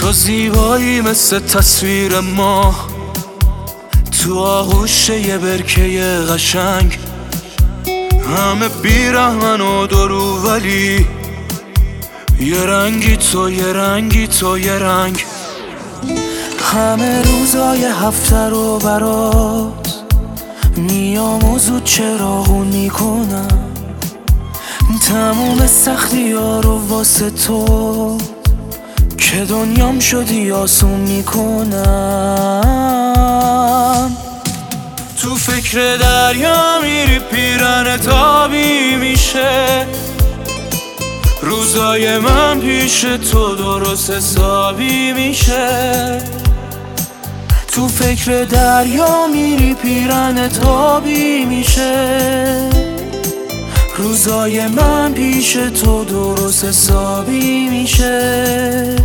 تو زیبایی مثل تصویر ما تو آغوش یه برکه قشنگ، همه بیرحمن و درو ولی یه رنگی تو، یه رنگی تو، یه رنگ. همه روزای هفته رو برات میام و زود چراغون میکنم، تموم سختی ها رو واسه تو که دنیام شدی آسون میکنم. تو فکر دریا میری پیرن تابی میشه، روزای من پیش تو درست حسابی میشه. تو فکر دریا میری پیرن تابی میشه، روزای من پیش تو درست حسابی میشه.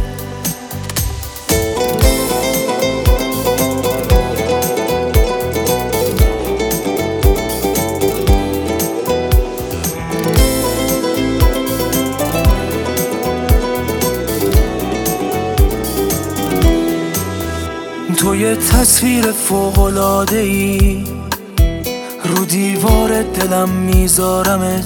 تو یه تصویر فوق‌العاده‌ای رو دیوار دلم میذارمت،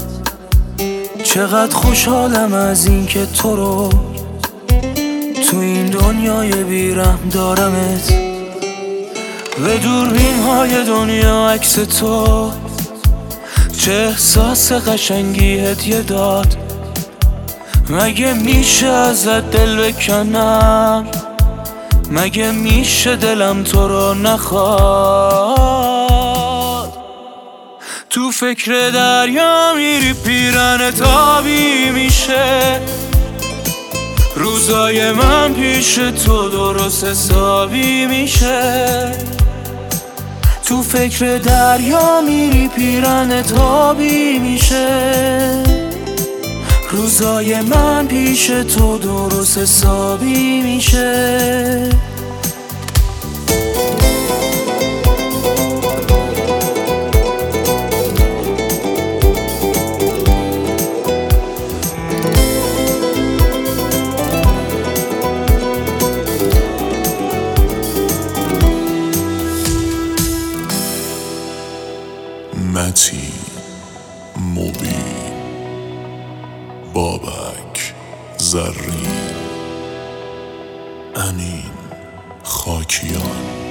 چقدر خوشحالم از این که تو رو تو این دنیای بیرحم دارمت. به دوربین های دنیا عکس تو، چه احساس قشنگی هدیه داد. مگه میشه ازت دل بکنم؟ مگه میشه دلم تو رو نخواد؟ تو فکر دریا میری پیرن تابی میشه، روزای من پیش تو درست حسابی میشه. تو فکر دریا میری پیرن تابی میشه، روزای من پیش تو درست حسابی میشه. متین، مبین، بابک، زرین، انین، خاکیان.